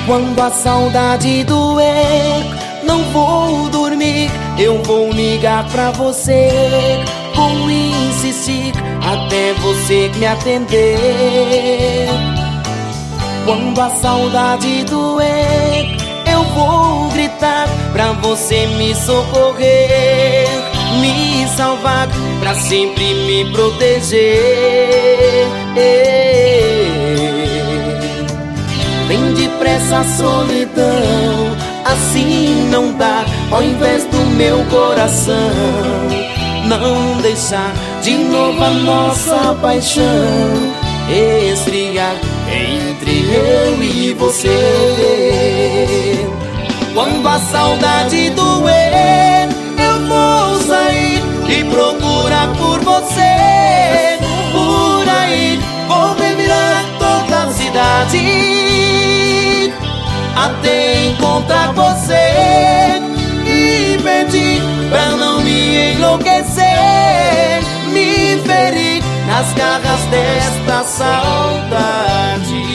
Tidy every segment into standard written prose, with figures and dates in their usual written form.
Quando a saudade doer, não vou dormir, eu vou ligar pra você. Vou insistir até você me atender. Quando a saudade doer, eu vou gritar pra você me socorrer, me salvar, pra sempre me proteger. Vem depressa a solidão, assim não dá. Ao invés do meu coração, não deixar de novo a nossa paixão esfriar entre eu e você. Quando a saudade doer, eu vou sair e procurar por você. Por aí vou revirar toda a cidade até encontrar você e pedir pra não me enlouquecer, me ferir nas garras desta saudade.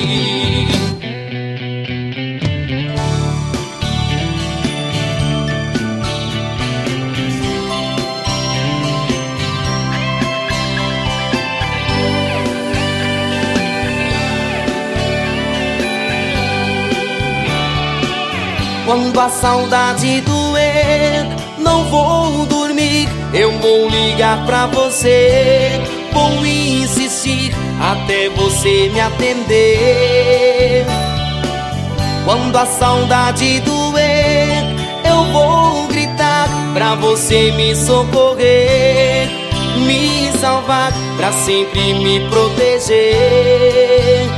Quando a saudade doer, não vou dormir, eu vou ligar pra você. Vou insistir até você me atender. Quando a saudade doer, eu vou gritar pra você me socorrer, me salvar, pra sempre me proteger.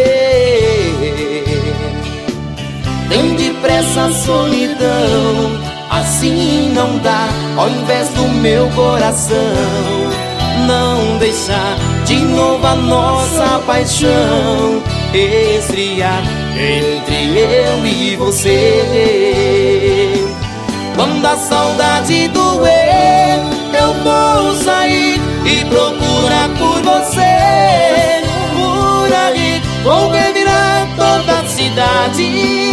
Vem depressa a solidão, assim não dá. Ao invés do meu coração, não deixar de novo a nossa paixão esfriar entre eu e você. Quando a saudade doer, eu vou sair e procurar por você. Por ali vou revirar toda a cidade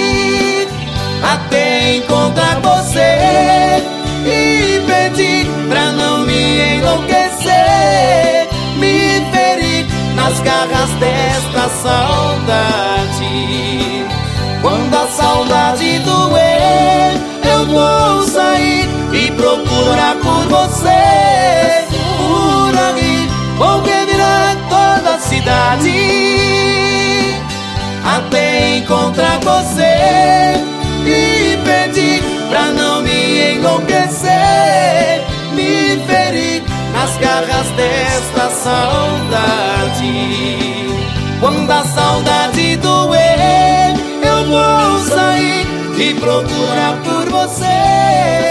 até encontrar você e pedir pra não me enlouquecer, me ferir nas garras desta saudade. Quando a saudade doer, eu vou sair e procurar por você. Por ali vou revirar toda a cidade até encontrar você e pedir pra não me enlouquecer, me ferir nas garras desta saudade. Quando a saudade doer, eu vou sair e procurar por você.